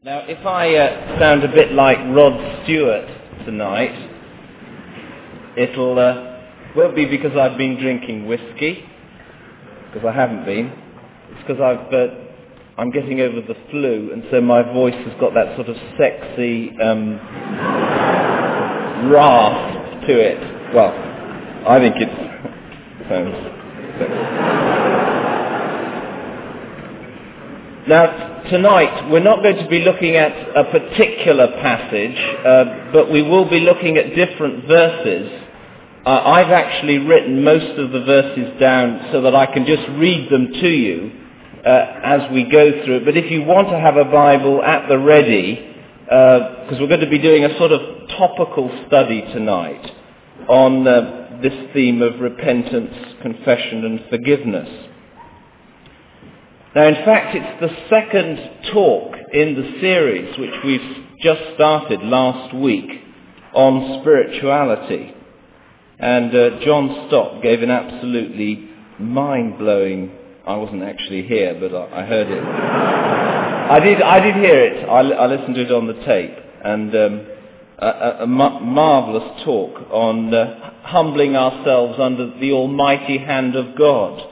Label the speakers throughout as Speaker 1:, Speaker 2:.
Speaker 1: Now, if I sound a bit like Rod Stewart tonight, it'll won't be because I've been drinking whiskey, because I haven't been. It's because I'm getting over the flu, and so my voice has got that sort of sexy rasp to it. Well, I think it sounds sexy. Now, tonight we're not going to be looking at a particular passage, but we will be looking at different verses. I've actually written most of the verses down so that I can just read them to you as we go through it. But if you want to have a Bible at the ready, because we're going to be doing a sort of topical study tonight on this theme of repentance, confession and forgiveness. Now, in fact, it's the second talk in the series which we've just started last week on spirituality. And John Stott gave an absolutely mind-blowing, I wasn't actually here, but I heard it. I did hear it. I listened to it on the tape. And a marvellous talk on humbling ourselves under the almighty hand of God.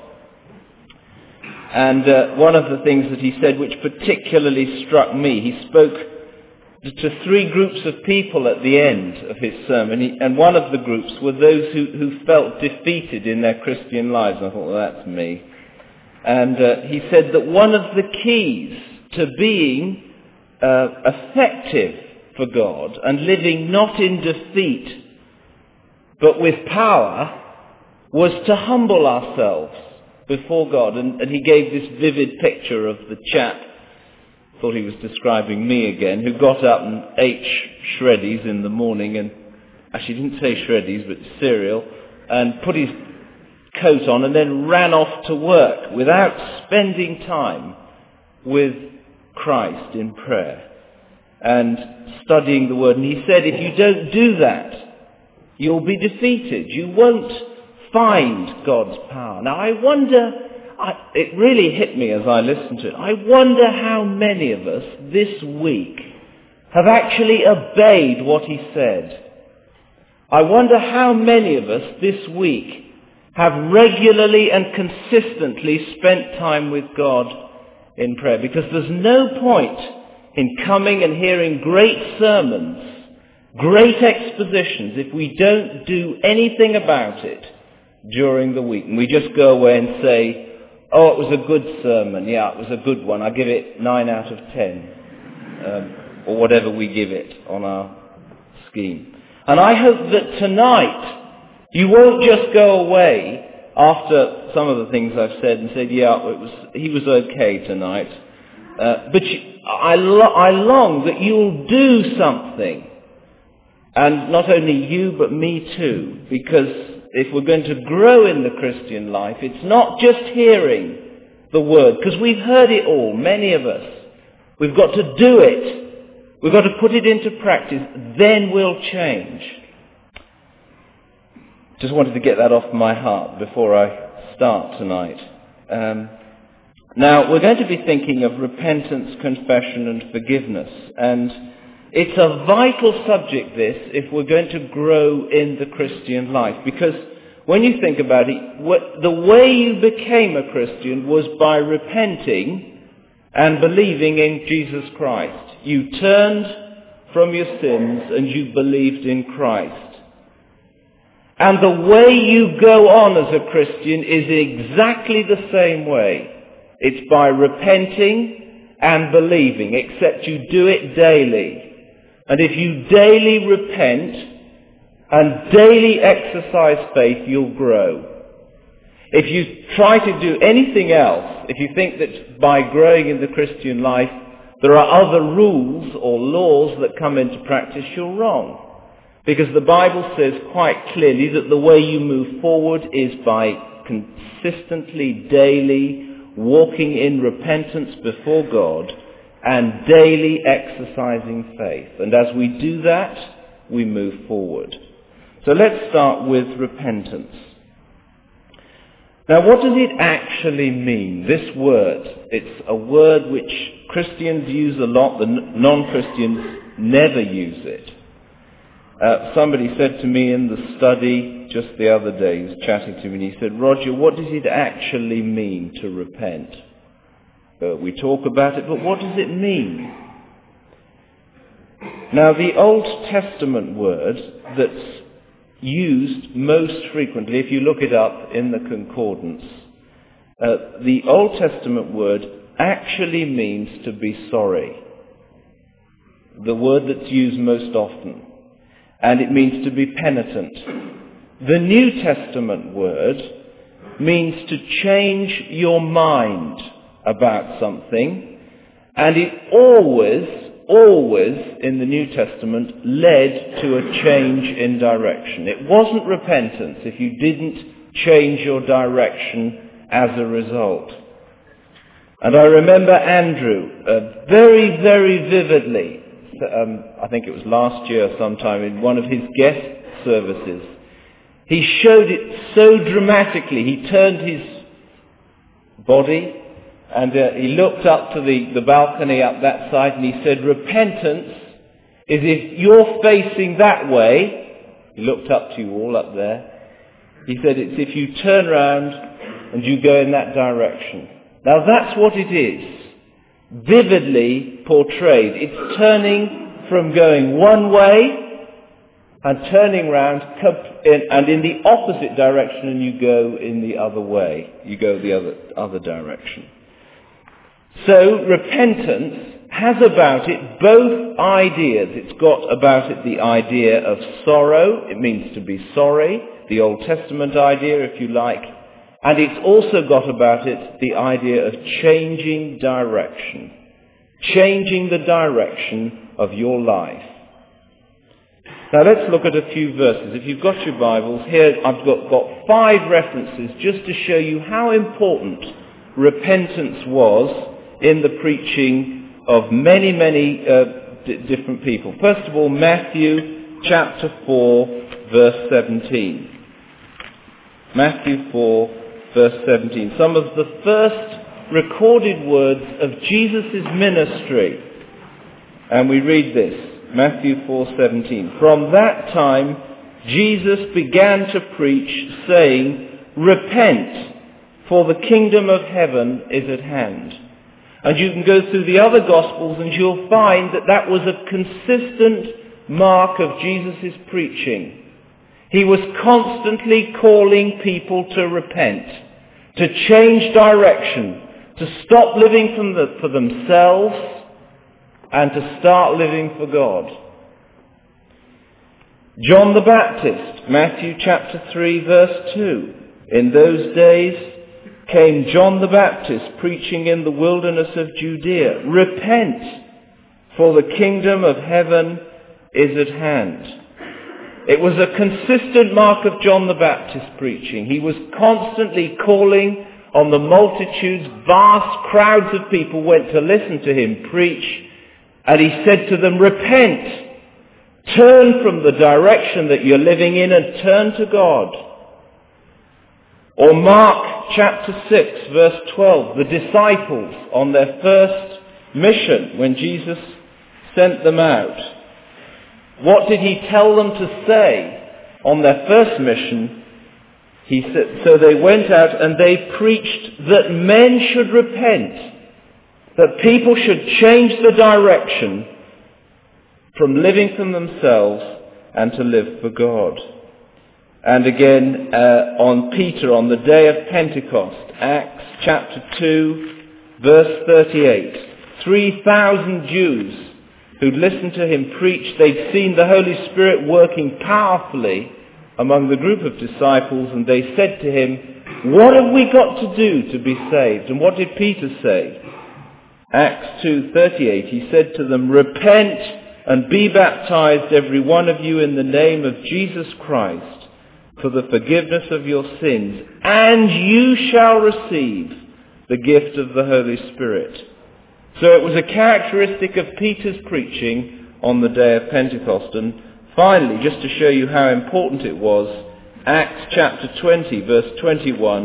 Speaker 1: And one of the things that he said which particularly struck me, he spoke to three groups of people at the end of his sermon, and one of the groups were those who felt defeated in their Christian lives. And I thought, well, that's me. And he said that one of the keys to being effective for God and living not in defeat but with power was to humble ourselves before God. And he gave this vivid picture of the chap, thought he was describing me again, who got up and ate shreddies in the morning, and actually didn't say shreddies but cereal, and put his coat on and then ran off to work without spending time with Christ in prayer and studying the Word. And he said, if you don't do that, you'll be defeated. You won't find God's power. Now, I wonder, it really hit me as I listened to it, I wonder how many of us this week have actually obeyed what he said. I wonder how many of us this week have regularly and consistently spent time with God in prayer. Because there's no point in coming and hearing great sermons, great expositions, if we don't do anything about it during the week. And we just go away and say, oh, it was a good sermon. Yeah, it was a good one. I give it 9 out of 10. Or whatever we give it on our scheme. And I hope that tonight you won't just go away after some of the things I've said and said, yeah, he was okay tonight. But I long that you'll do something. And not only you, but me too. Because if we're going to grow in the Christian life, it's not just hearing the Word, because we've heard it all, many of us. We've got to do it. We've got to put it into practice. Then we'll change. Just wanted to get that off my heart before I start tonight. Now, we're going to be thinking of repentance, confession and forgiveness. And it's a vital subject, this, if we're going to grow in the Christian life. Because when you think about it, the way you became a Christian was by repenting and believing in Jesus Christ. You turned from your sins and you believed in Christ. And the way you go on as a Christian is exactly the same way. It's by repenting and believing, except you do it daily. And if you daily repent and daily exercise faith, you'll grow. If you try to do anything else, if you think that by growing in the Christian life there are other rules or laws that come into practice, you're wrong. Because the Bible says quite clearly that the way you move forward is by consistently, daily walking in repentance before God and daily exercising faith. And as we do that, we move forward. So let's start with repentance. Now, what does it actually mean, this word? It's a word which Christians use a lot, the non-Christians never use it. Somebody said to me in the study just the other day, he was chatting to me, and he said, Roger, what does it actually mean to repent? We talk about it, but what does it mean? Now, the Old Testament word that's used most frequently, if you look it up in the concordance, the Old Testament word actually means to be sorry. The word that's used most often. And it means to be penitent. The New Testament word means to change your mind about something, and it always in the New Testament led to a change in direction. It wasn't repentance if you didn't change your direction as a result. And I remember Andrew very, very vividly, I think it was last year sometime in one of his guest services, he showed it so dramatically. He turned his body and he looked up to the balcony up that side and he said, repentance is if you're facing that way. He looked up to you all up there. He said it's if you turn around and you go in that direction. Now that's what it is, vividly portrayed. It's turning from going one way and turning round and in the opposite direction, and you go in the other way. You go the other direction. So repentance has about it both ideas. It's got about it the idea of sorrow. It means to be sorry, the Old Testament idea, if you like. And it's also got about it the idea of changing direction. Changing the direction of your life. Now let's look at a few verses. If you've got your Bibles, here I've got 5 references just to show you how important repentance was in the preaching of many different people. First of all, Matthew chapter 4, verse 17. Matthew 4, verse 17. Some of the first recorded words of Jesus' ministry. And we read this, Matthew 4:17. From that time, Jesus began to preach, saying, repent, for the kingdom of heaven is at hand. And you can go through the other Gospels and you'll find that that was a consistent mark of Jesus' preaching. He was constantly calling people to repent, to change direction, to stop living for themselves and to start living for God. John the Baptist, Matthew chapter 3, verse 2. In those days came John the Baptist preaching in the wilderness of Judea, repent, for the kingdom of heaven is at hand. It was a consistent mark of John the Baptist preaching. He was constantly calling on the multitudes. Vast crowds of people went to listen to him preach, and he said to them, repent, turn from the direction that you're living in and turn to God. Or Mark chapter 6, verse 12, the disciples on their first mission when Jesus sent them out. What did he tell them to say on their first mission? He said, so they went out and they preached that men should repent, that people should change the direction from living for themselves and to live for God. And again, on Peter, on the day of Pentecost, Acts chapter 2, verse 38. 3,000 Jews who'd listened to him preach, they'd seen the Holy Spirit working powerfully among the group of disciples, and they said to him, what have we got to do to be saved? And what did Peter say? Acts 2:38, he said to them, repent and be baptized every one of you in the name of Jesus Christ, for the forgiveness of your sins, and you shall receive the gift of the Holy Spirit. So it was a characteristic of Peter's preaching on the day of Pentecost. And finally, just to show you how important it was, Acts chapter 20, verse 21,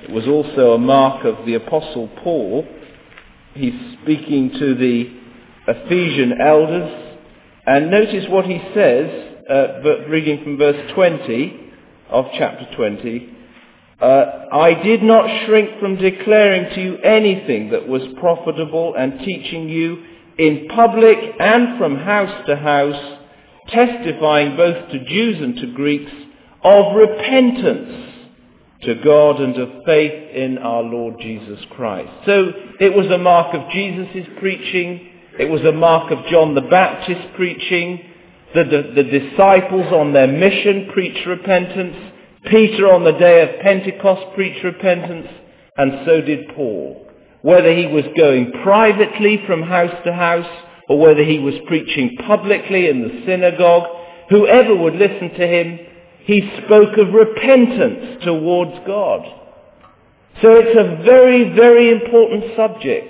Speaker 1: It was also a mark of the Apostle Paul. He's speaking to the Ephesian elders, and notice what he says, reading from verse 20 of chapter 20. I did not shrink from declaring to you anything that was profitable and teaching you in public and from house to house, testifying both to Jews and to Greeks of repentance to God and of faith in our Lord Jesus Christ. So it was a mark of Jesus' preaching. It was a mark of John the Baptist preaching. The disciples on their mission preached repentance. Peter on the day of Pentecost preached repentance. And so did Paul. Whether he was going privately from house to house or whether he was preaching publicly in the synagogue, whoever would listen to him, he spoke of repentance towards God. So it's a very, very important subject.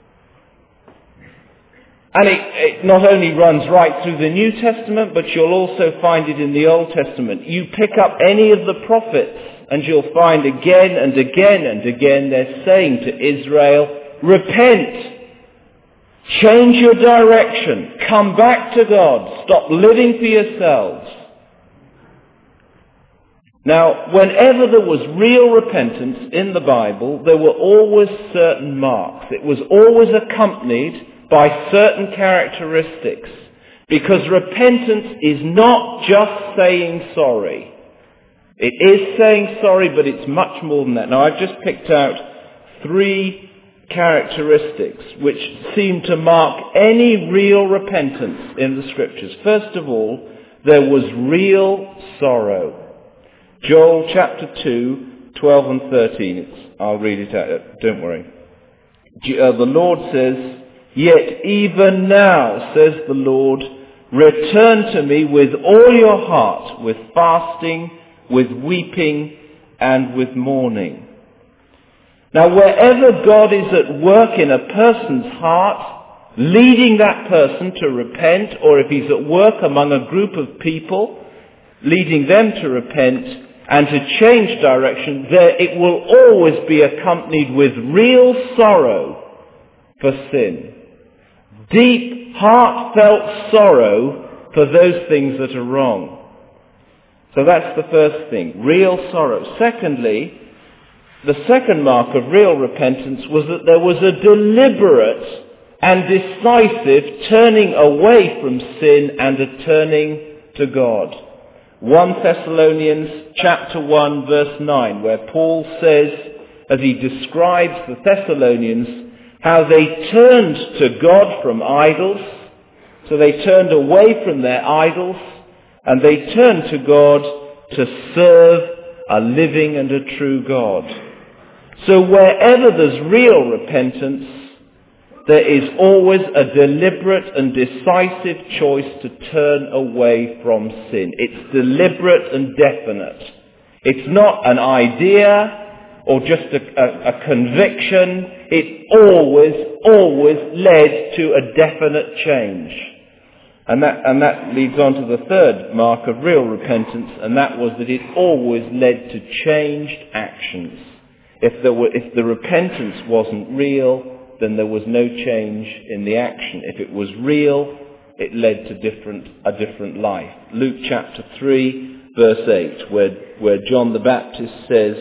Speaker 1: And it not only runs right through the New Testament, but you'll also find it in the Old Testament. You pick up any of the prophets and you'll find again and again and again they're saying to Israel, repent, change your direction, come back to God, stop living for yourselves. Now, whenever there was real repentance in the Bible, there were always certain marks. It was always accompanied by certain characteristics. Because repentance is not just saying sorry. It is saying sorry, but it's much more than that. Now, I've just picked out 3 characteristics which seem to mark any real repentance in the Scriptures. First of all, there was real sorrow. Joel chapter 2, 12 and 13. I'll read it out. Don't worry. The Lord says, yet even now, says the Lord, return to me with all your heart, with fasting, with weeping, and with mourning. Now, wherever God is at work in a person's heart, leading that person to repent, or if he's at work among a group of people, leading them to repent and to change direction, it will always be accompanied with real sorrow for sin. Deep, heartfelt sorrow for those things that are wrong. So that's the first thing, real sorrow. Secondly, the second mark of real repentance was that there was a deliberate and decisive turning away from sin and a turning to God. 1 Thessalonians chapter 1 verse 9, where Paul says, as he describes the Thessalonians, how they turned to God from idols. So they turned away from their idols and they turned to God to serve a living and a true God. So wherever there's real repentance, there is always a deliberate and decisive choice to turn away from sin. It's deliberate and definite. It's not an idea or just a conviction. It always led to a definite change. And that leads on to the third mark of real repentance, and that was that it always led to changed actions. If the repentance wasn't real, then there was no change in the action. If it was real, it led to a different life. Luke chapter 3, verse 8, where John the Baptist says,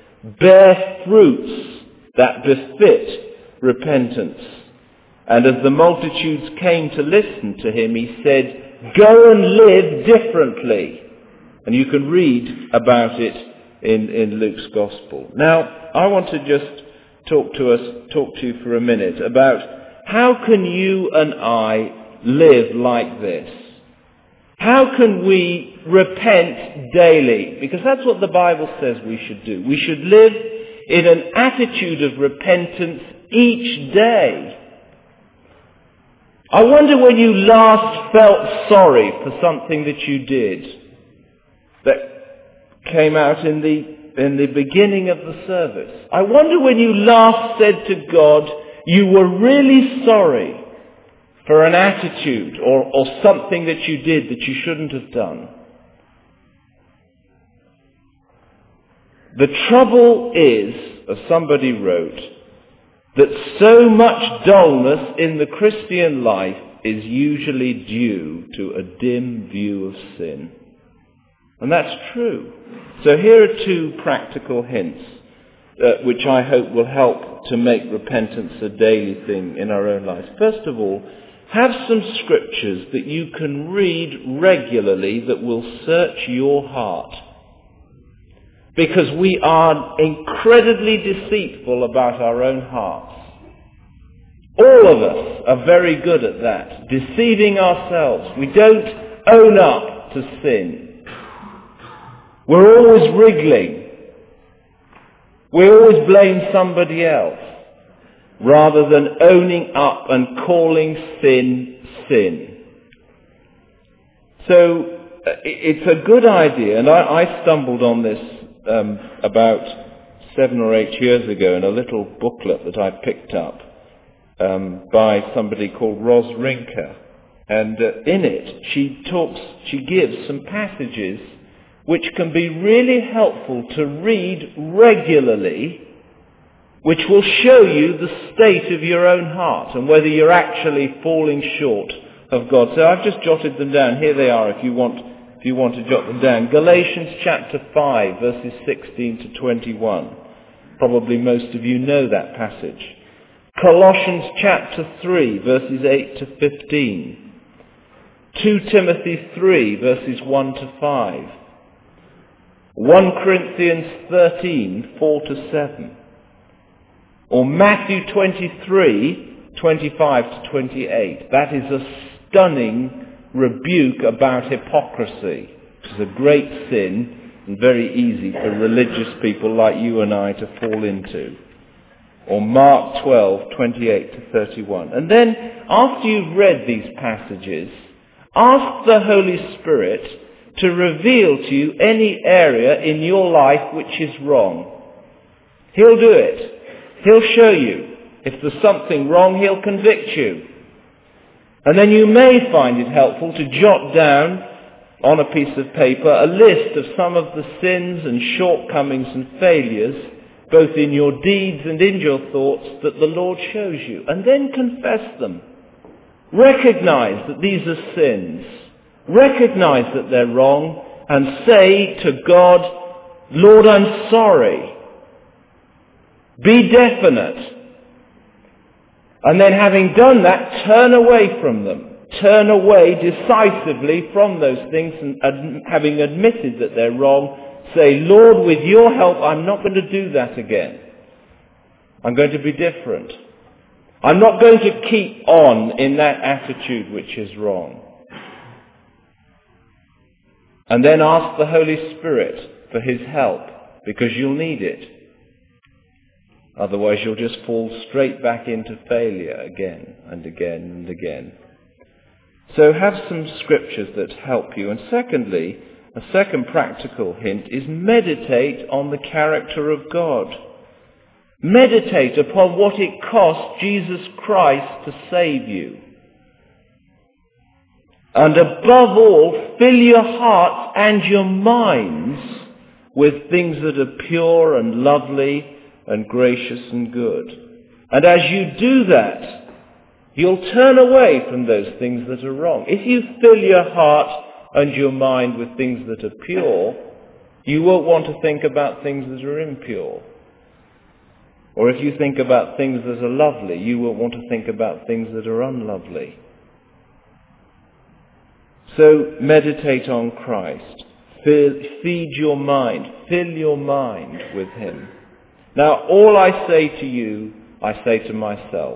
Speaker 1: bear fruits that befit repentance. And as the multitudes came to listen to him, he said, go and live differently. And you can read about it in Luke's Gospel. Now, I want to just talk to you for a minute about how can you and I live like this? How can we repent daily? Because that's what the Bible says we should do. We should live in an attitude of repentance each day. I wonder when you last felt sorry for something that you did that came out in the beginning of the service. I wonder when you last said to God you were really sorry for an attitude or something that you did that you shouldn't have done. The trouble is as somebody wrote, that so much dullness in the Christian life is usually due to a dim view of sin. And that's true. So here are two practical hints which I hope will help to make repentance a daily thing in our own lives. First of all, have some scriptures that you can read regularly that will search your heart. Because we are incredibly deceitful about our own hearts. All of us are very good at that, deceiving ourselves. We don't own up to sin. We're always wriggling. We always blame somebody else, rather than owning up and calling sin, sin. So it's a good idea, and I stumbled on this about 7 or 8 years ago in a little booklet that I picked up by somebody called Ros Rinker. And in it, she gives some passages which can be really helpful to read regularly, which will show you the state of your own heart and whether you're actually falling short of God. So I've just jotted them down. Here they are if you want to jot them down. Galatians chapter 5, verses 16 to 21. Probably most of you know that passage. Colossians chapter 3, verses 8 to 15. 2 Timothy 3, verses 1 to 5. 1 Corinthians 13, 4 to 7. Or Matthew 23, 25 to 28. That is a stunning rebuke about hypocrisy, which is a great sin and very easy for religious people like you and I to fall into. Or Mark 12, 28 to 31. And then, after you've read these passages, ask the Holy Spirit to reveal to you any area in your life which is wrong. He'll do it. He'll show you. If there's something wrong, he'll convict you. And then you may find it helpful to jot down on a piece of paper a list of some of the sins and shortcomings and failures, both in your deeds and in your thoughts, that the Lord shows you. And then confess them. Recognize that these are sins. Recognize that they're wrong and say to God, Lord, I'm sorry. Be definite. And then having done that, turn away from them. Turn away decisively from those things, and having admitted that they're wrong, say, Lord, with your help, I'm not going to do that again. I'm going to be different. I'm not going to keep on in that attitude which is wrong. And then ask the Holy Spirit for his help, because you'll need it. Otherwise you'll just fall straight back into failure again and again and again. So have some scriptures that help you. And secondly, a second practical hint is meditate on the character of God. Meditate upon what it cost Jesus Christ to save you. And above all, fill your hearts and your minds with things that are pure and lovely and gracious and good. And as you do that, you'll turn away from those things that are wrong. If you fill your heart and your mind with things that are pure, you won't want to think about things that are impure. Or if you think about things that are lovely, you won't want to think about things that are unlovely. So meditate on Christ. Feed your mind. Fill your mind with him. Now, all I say to you, I say to myself.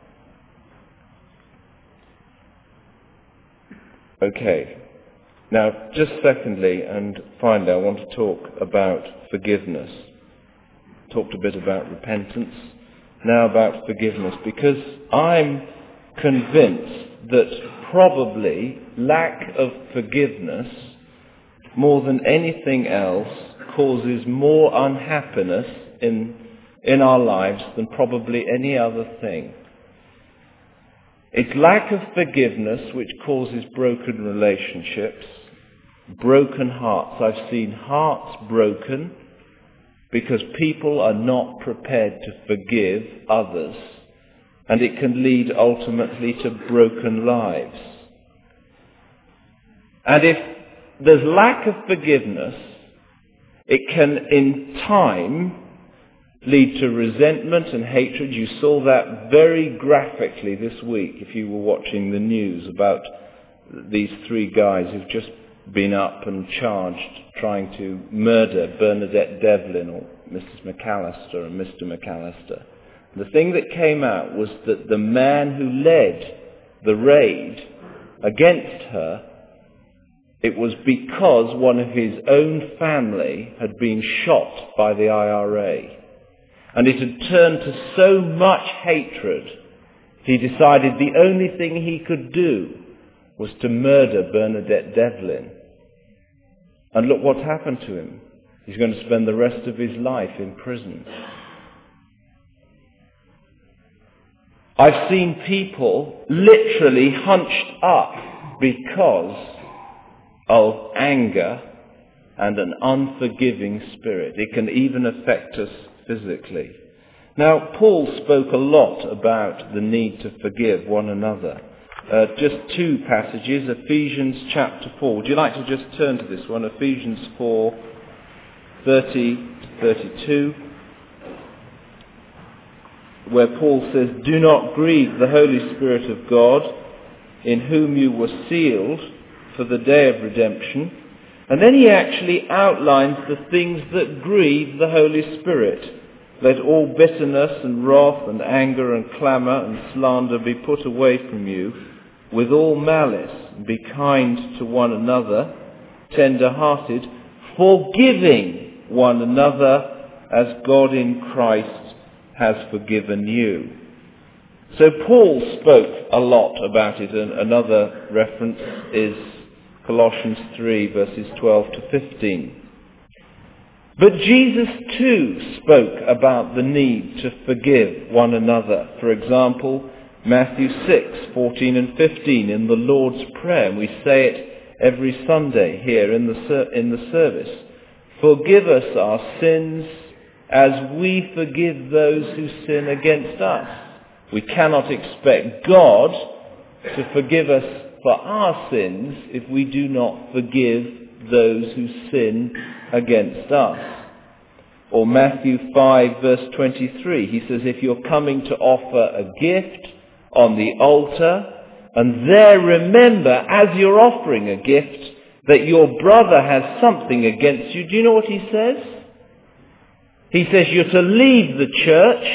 Speaker 1: Okay. Now, just secondly and finally, I want to talk about forgiveness. Talked a bit about repentance. Now about forgiveness, because I'm convinced that probably lack of forgiveness, more than anything else, causes more unhappiness in our lives than probably any other thing. It's lack of forgiveness which causes broken relationships, broken hearts. I've seen hearts broken because people are not prepared to forgive others, and it can lead ultimately to broken lives. And if there's lack of forgiveness, it can in time lead to resentment and hatred. You saw that very graphically this week if you were watching the news about these three guys who've just been up and charged trying to murder Bernadette Devlin or Mrs. McAllister and Mr. McAllister. The thing that came out was that the man who led the raid against her, it was because one of his own family had been shot by the IRA. And it had turned to so much hatred, he decided the only thing he could do was to murder Bernadette Devlin. And look what's happened to him. He's going to spend the rest of his life in prison. I've seen people literally hunched up because of anger and an unforgiving spirit. It can even affect us physically. Now, Paul spoke a lot about the need to forgive one another. Just two passages, Ephesians chapter 4. Would you like to just turn to this one? Ephesians 4, 30 to 32. Where Paul says, "Do not grieve the Holy Spirit of God, in whom you were sealed for the day of redemption." And then he actually outlines the things that grieve the Holy Spirit. "Let all bitterness and wrath and anger and clamour and slander be put away from you, with all malice. Be kind to one another, tender-hearted, forgiving one another as God in Christ has forgiven you." So Paul spoke a lot about it, and another reference is Colossians 3 verses 12 to 15. But Jesus too spoke about the need to forgive one another. For example, Matthew 6, 14 and 15 in the Lord's Prayer, and we say it every Sunday here in the service. "Forgive us our sins as we forgive those who sin against us." We cannot expect God to forgive us for our sins if we do not forgive those who sin against us. Or Matthew 5 verse 23, he says, "If you're coming to offer a gift on the altar, and there remember as you're offering a gift that your brother has something against you," do you know what he says? He says you're to leave the church,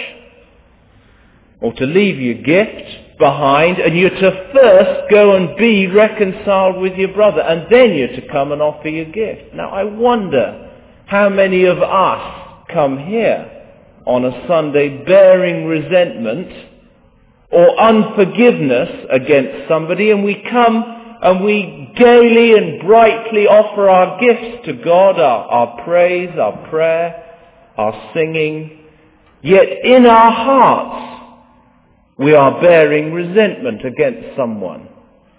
Speaker 1: or to leave your gift behind, and you're to first go and be reconciled with your brother, and then you're to come and offer your gift. Now I wonder how many of us come here on a Sunday bearing resentment or unforgiveness against somebody, and we come and we gaily and brightly offer our gifts to God, our praise, our prayer, our singing, yet in our hearts we are bearing resentment against someone.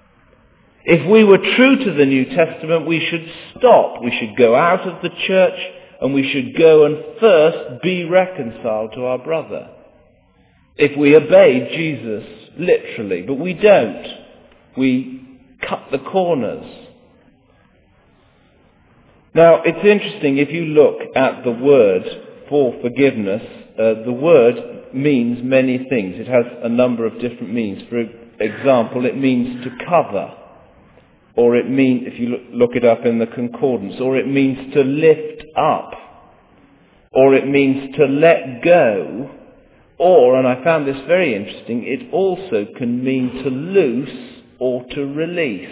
Speaker 1: If we were true to the New Testament, we should stop. We should go out of the church and we should go and first be reconciled to our brother. If we obeyed Jesus literally, but we don't. We cut the corners. Now, it's interesting, if you look at the word for forgiveness, the word means many things. It has a number of different meanings. For example, it means to cover, or it means, if you look it up in the concordance, or it means to lift up, or it means to let go, or, and I found this very interesting, it also can mean to loose or to release.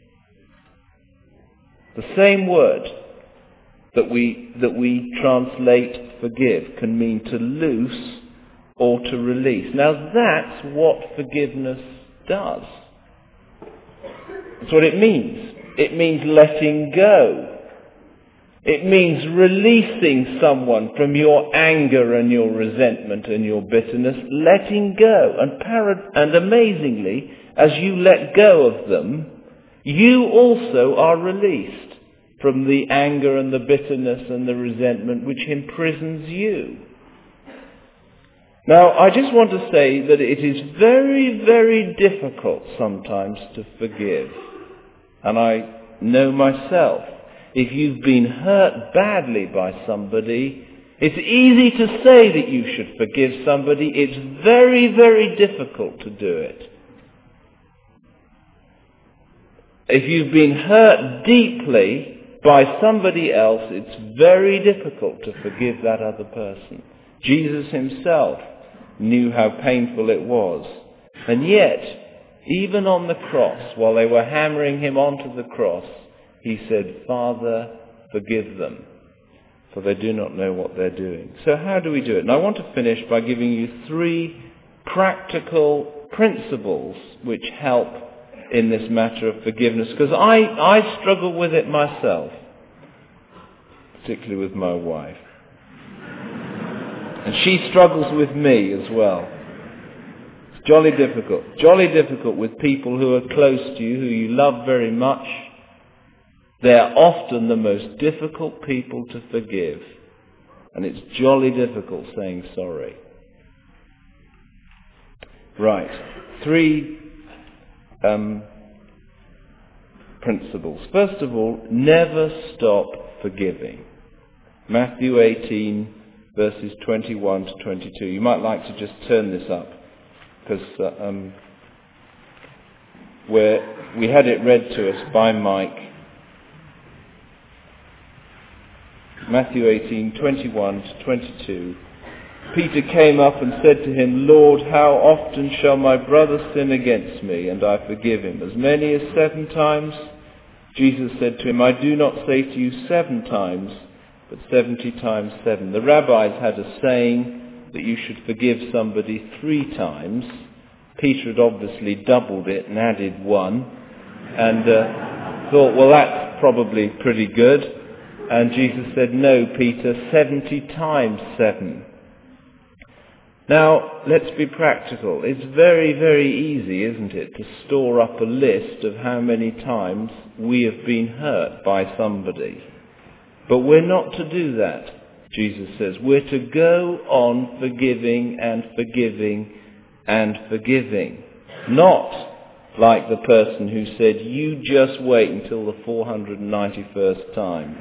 Speaker 1: The same word that we translate forgive can mean to loose or to release. Now that's what forgiveness does. That's what it means. It means letting go. It means releasing someone from your anger and your resentment and your bitterness, letting go. And amazingly, as you let go of them, you also are released. from the anger and the bitterness and the resentment which imprisons you. Now, I just want to say that it is very, very difficult sometimes to forgive. And I know myself, if you've been hurt badly by somebody, it's easy to say that you should forgive somebody. It's very, very difficult to do it. If you've been hurt deeply by somebody else, it's very difficult to forgive that other person. Jesus himself knew how painful it was. And yet, even on the cross, while they were hammering him onto the cross, he said, "Father, forgive them, for they do not know what they're doing." So how do we do it? And I want to finish by giving you 3 practical principles which help in this matter of forgiveness, because I struggle with it myself, particularly with my wife. And she struggles with me as well. It's jolly difficult with people who are close to you, who you love very much. They're often the most difficult people to forgive. And it's jolly difficult saying sorry. Right. 3 principles. First of all, never stop forgiving. Matthew 18, verses 21 to 22. You might like to just turn this up, because we had it read to us by Mike. Matthew 18, 21 to 22. Peter came up and said to him, "Lord, how often shall my brother sin against me, and I forgive him? As many as 7 times? Jesus said to him, "I do not say to you 7 times, but 70 times 7. The rabbis had a saying that you should forgive somebody 3 times. Peter had obviously doubled it and added 1, and thought, well, that's probably pretty good. And Jesus said, "No, Peter, 70 times 7. Now, let's be practical. It's very, very easy, isn't it, to store up a list of how many times we have been hurt by somebody. But we're not to do that, Jesus says. We're to go on forgiving and forgiving and forgiving. Not like the person who said, "You just wait until the 491st time."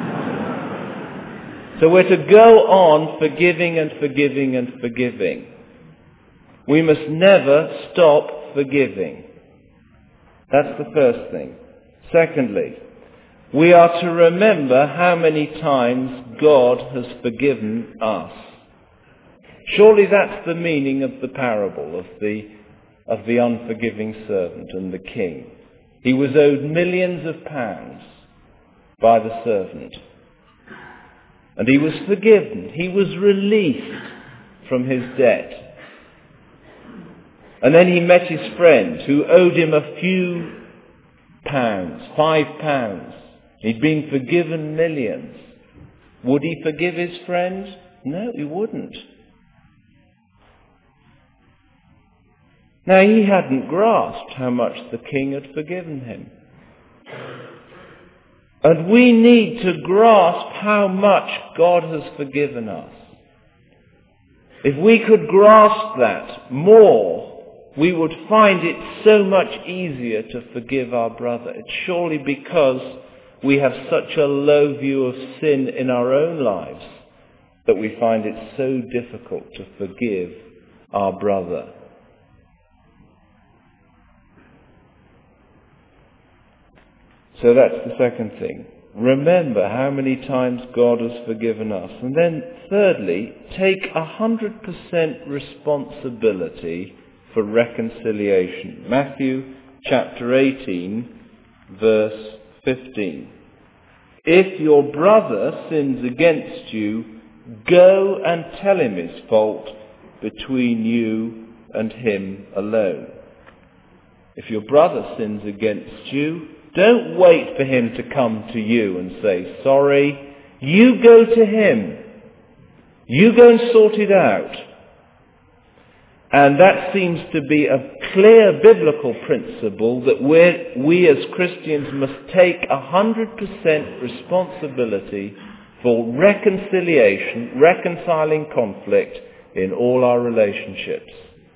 Speaker 1: So we're to go on forgiving and forgiving and forgiving. We must never stop forgiving. That's the first thing. Secondly, we are to remember how many times God has forgiven us. Surely that's the meaning of the parable of the unforgiving servant and the king. He was owed millions of pounds by the servant. And he was forgiven. He was released from his debt. And then he met his friend who owed him a few pounds, 5 pounds. He'd been forgiven millions. Would he forgive his friend? No, he wouldn't. Now, he hadn't grasped how much the king had forgiven him. And we need to grasp how much God has forgiven us. If we could grasp that more, we would find it so much easier to forgive our brother. It's surely because we have such a low view of sin in our own lives that we find it so difficult to forgive our brother. So that's the second thing. Remember how many times God has forgiven us. And then thirdly, take 100% responsibility for reconciliation. Matthew chapter 18, verse 15. If your brother sins against you, go and tell him his fault between you and him alone. If your brother sins against you, don't wait for him to come to you and say, "Sorry." You go to him. You go and sort it out. And that seems to be a clear biblical principle that we as Christians must take 100% responsibility for reconciliation, reconciling conflict in all our relationships.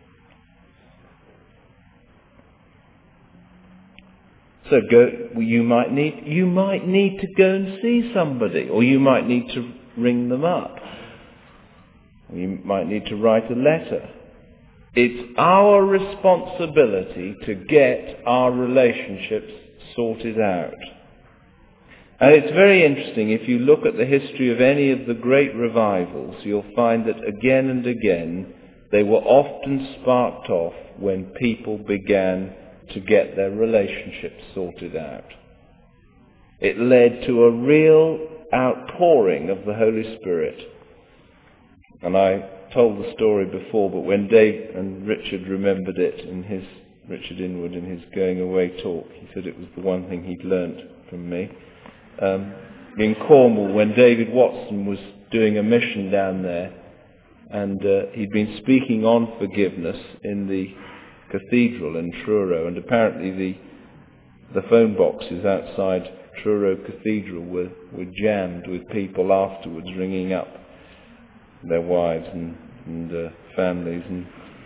Speaker 1: So you might need to go and see somebody, or you might need to ring them up. Or you might need to write a letter. It's our responsibility to get our relationships sorted out. And it's very interesting, if you look at the history of any of the great revivals, you'll find that again and again they were often sparked off when people began to get their relationships sorted out. It led to a real outpouring of the Holy Spirit. And I told the story before, but when Dave and Richard remembered it Richard Inwood in his going away talk, he said it was the one thing he'd learnt from me. In Cornwall, when David Watson was doing a mission down there, and he'd been speaking on forgiveness in the cathedral in Truro, and apparently the phone boxes outside Truro Cathedral were jammed with people afterwards ringing up their wives and families and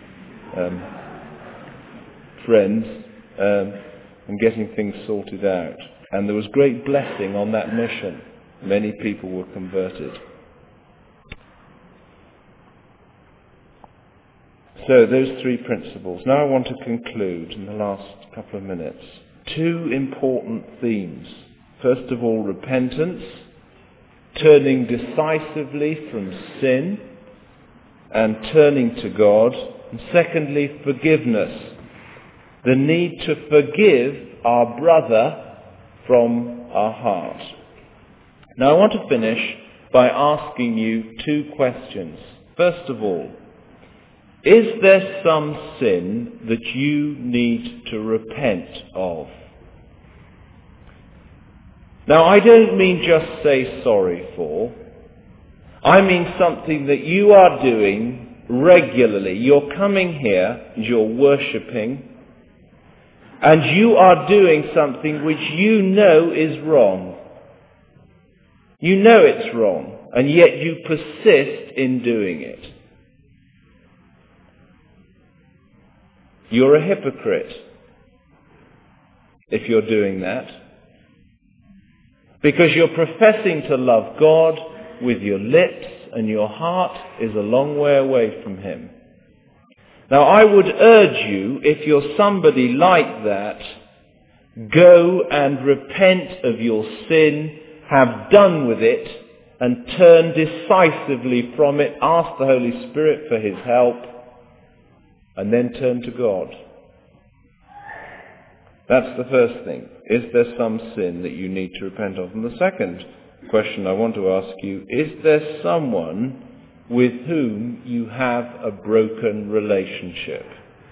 Speaker 1: friends and getting things sorted out. And there was great blessing on that mission. Many people were converted. So those three principles. Now I want to conclude in the last couple of minutes. Two important themes. First of all, repentance, turning decisively from sin and turning to God. And secondly, forgiveness, the need to forgive our brother from our heart. Now I want to finish by asking you two questions. First of all, is there some sin that you need to repent of? Now, I don't mean just say sorry for. I mean something that you are doing regularly. You're coming here and you're worshipping, and you are doing something which you know is wrong. You know it's wrong, and yet you persist in doing it. You're a hypocrite if you're doing that, because you're professing to love God with your lips and your heart is a long way away from Him. Now I would urge you, if you're somebody like that, go and repent of your sin, have done with it, and turn decisively from it. Ask the Holy Spirit for His help, and then turn to God. That's the first thing. Is there some sin that you need to repent of? And the second question I want to ask you, is there someone with whom you have a broken relationship?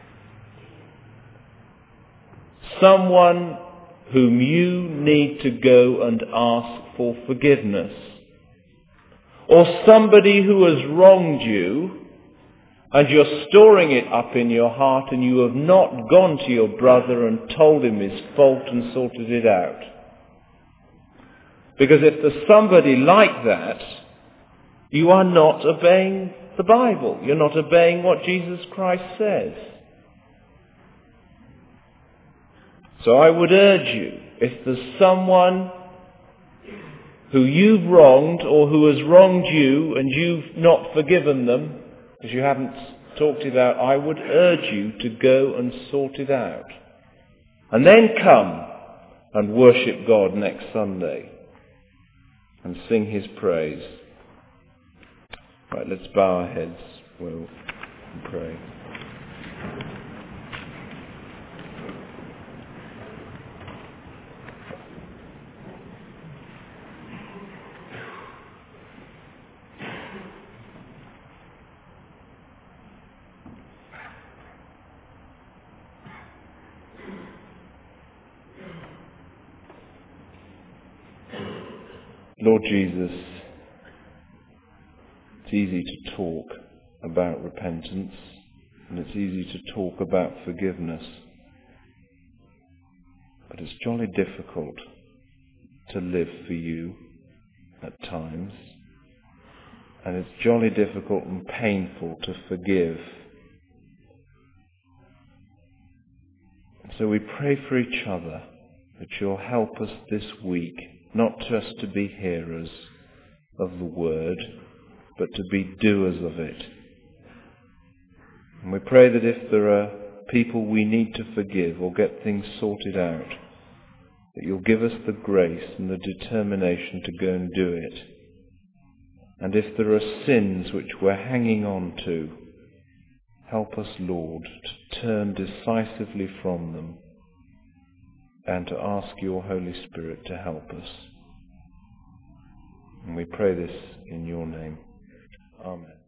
Speaker 1: Someone whom you need to go and ask for forgiveness? Or somebody who has wronged you, and you're storing it up in your heart, and you have not gone to your brother and told him his fault and sorted it out? Because if there's somebody like that, you are not obeying the Bible. You're not obeying what Jesus Christ says. So I would urge you, if there's someone who you've wronged or who has wronged you and you've not forgiven them, because you haven't talked it out, I would urge you to go and sort it out. And then come and worship God next Sunday and sing His praise. Right, let's bow our heads. We'll pray. Lord Jesus, it's easy to talk about repentance. and it's easy to talk about forgiveness, but it's jolly difficult to live for you at times, and it's jolly difficult and painful to forgive. So we pray for each other that you'll help us this week not just to be hearers of the word, but to be doers of it. And we pray that if there are people we need to forgive or get things sorted out, that you'll give us the grace and the determination to go and do it. And if there are sins which we're hanging on to, help us, Lord, to turn decisively from them and to ask your Holy Spirit to help us. And we pray this in your name. Amen.